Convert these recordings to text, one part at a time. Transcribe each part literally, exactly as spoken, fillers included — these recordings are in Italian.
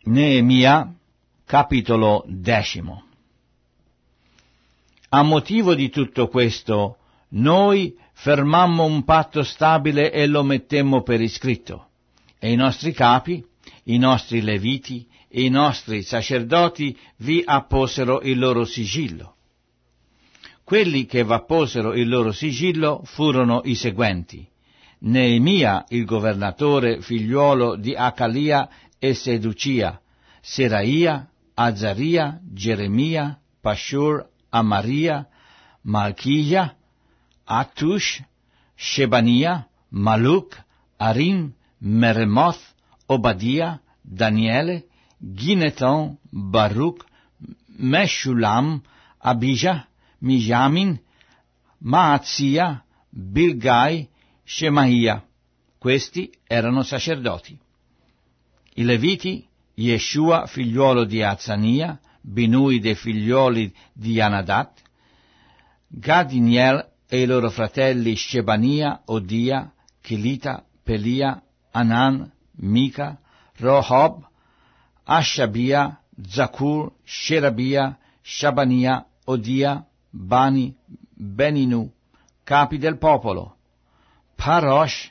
Neemia, capitolo decimo. A motivo di tutto questo, noi fermammo un patto stabile e lo mettemmo per iscritto, e i nostri capi, i nostri leviti e i nostri sacerdoti vi apposero il loro sigillo. Quelli che v'apposero il loro sigillo furono i seguenti: Neemia, il governatore, figliuolo di Acalia e Seducia, Seraia, Azaria, Geremia, Pashur, Amaria, Malchia, Attush, Shebania, Maluk, Arim, Meremoth, Obadia, Daniele, Gineton, Baruch, Meshulam, Abijah, Mijamin, Maazia, Bilgai, Shemaia. Questi erano sacerdoti. I Leviti, Yeshua, figliuolo di Azania, Binui dei figlioli di Anadat, Gadiniel e i loro fratelli Shebania, Odia, Chilita, Pelia, Anan, Mica, Rohob, Ashabia, Zakur, Sherabia, Shabania, Odia, Bani, Beninu, capi del popolo, Parosh,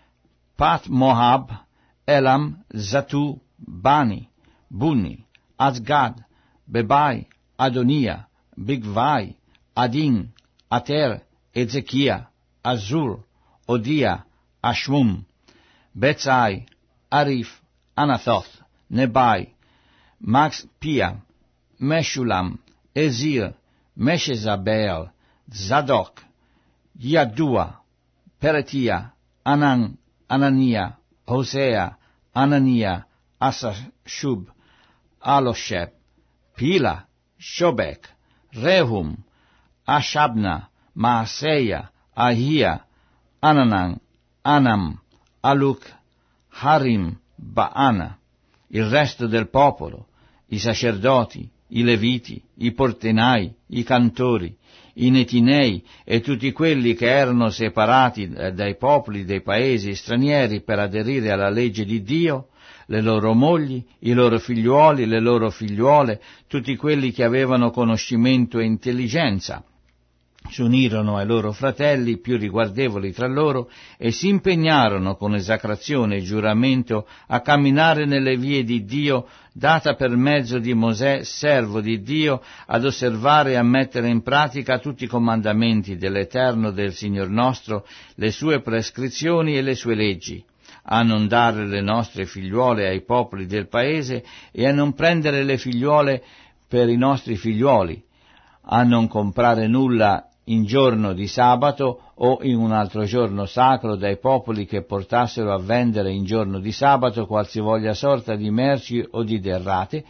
Pat Moab, Elam, Zatu, Bani, Bunni, Azgad, Bebai, Adonia, Bigvai, Adin, Ater, Ezechia, Azur, Odia, Ashmum, Betzai, Arif, Anathoth, Nebai, Max Pia, Meshulam, Ezir, Meshezabel, Zadok, Yadua, Peretia, Anan, Anania, Hosea, Anania, Asashub, Alosheb, Pila, Shobek, Rehum, Ashabna, Maaseia, Ahia, Ananan, Anam, Aluk, Harim, Baana. Il resto del popolo, i sacerdoti, i leviti, i portenai, i cantori, i netinei e tutti quelli che erano separati dai popoli dei paesi stranieri per aderire alla legge di Dio, le loro mogli, i loro figliuoli, le loro figliuole, tutti quelli che avevano conoscimento e intelligenza, si unirono ai loro fratelli più riguardevoli tra loro e si impegnarono con esacrazione e giuramento a camminare nelle vie di Dio, data per mezzo di Mosè, servo di Dio, ad osservare e a mettere in pratica tutti i comandamenti dell'Eterno del Signor nostro, le sue prescrizioni e le sue leggi, a non dare le nostre figliuole ai popoli del paese e a non prendere le figliuole per i nostri figliuoli, a non comprare nulla in giorno di sabato o in un altro giorno sacro dai popoli che portassero a vendere in giorno di sabato qualsivoglia sorta di merci o di derrate,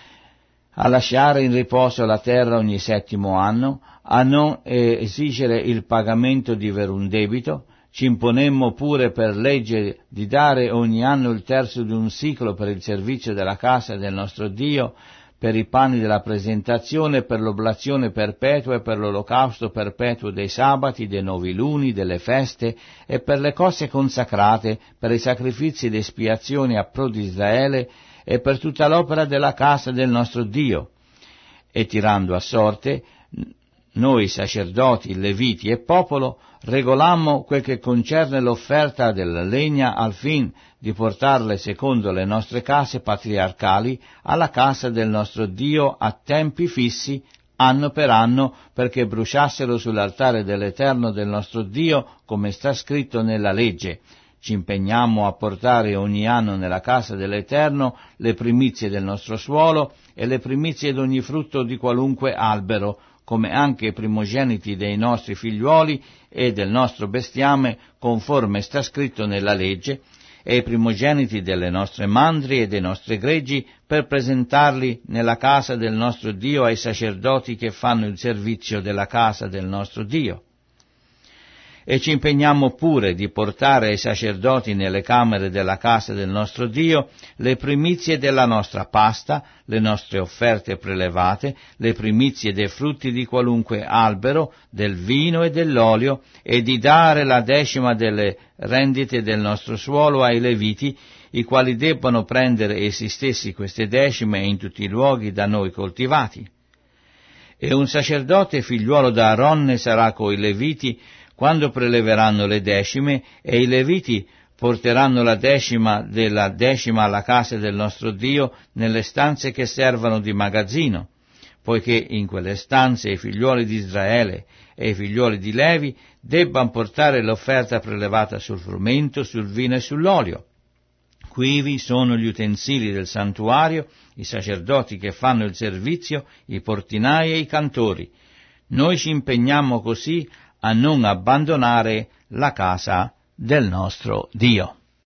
a lasciare in riposo la terra ogni settimo anno, a non esigere il pagamento di verun debito. Ci imponemmo pure per legge di dare ogni anno il terzo di un siclo per il servizio della casa del nostro Dio, per i panni della presentazione, per l'oblazione perpetua e per l'olocausto perpetuo dei sabati, dei nuovi luni, delle feste e per le cose consacrate, per i sacrifici ed espiazioni a pro di Israele e per tutta l'opera della casa del nostro Dio. E tirando a sorte, noi sacerdoti, leviti e popolo, regolammo quel che concerne l'offerta della legna al fin di portarle secondo le nostre case patriarcali alla casa del nostro Dio a tempi fissi, anno per anno, perché bruciassero sull'altare dell'Eterno del nostro Dio, come sta scritto nella legge. Ci impegniamo a portare ogni anno nella casa dell'Eterno le primizie del nostro suolo e le primizie d'ogni frutto di qualunque albero, come anche i primogeniti dei nostri figliuoli e del nostro bestiame, conforme sta scritto nella legge, e i primogeniti delle nostre mandri e dei nostri greggi, per presentarli nella casa del nostro Dio ai sacerdoti che fanno il servizio della casa del nostro Dio. E ci impegniamo pure di portare ai sacerdoti nelle camere della casa del nostro Dio le primizie della nostra pasta, le nostre offerte prelevate, le primizie dei frutti di qualunque albero, del vino e dell'olio, e di dare la decima delle rendite del nostro suolo ai Leviti, i quali debbano prendere essi stessi queste decime in tutti i luoghi da noi coltivati. E un sacerdote figliuolo d'Aaronne sarà coi Leviti quando preleveranno le decime, e i Leviti porteranno la decima della decima alla casa del nostro Dio nelle stanze che servano di magazzino, poiché in quelle stanze i figliuoli di Israele e i figliuoli di Levi debban portare l'offerta prelevata sul frumento, sul vino e sull'olio. Quivi sono gli utensili del santuario, i sacerdoti che fanno il servizio, i portinai e i cantori. Noi ci impegniamo così a non abbandonare la casa del nostro Dio.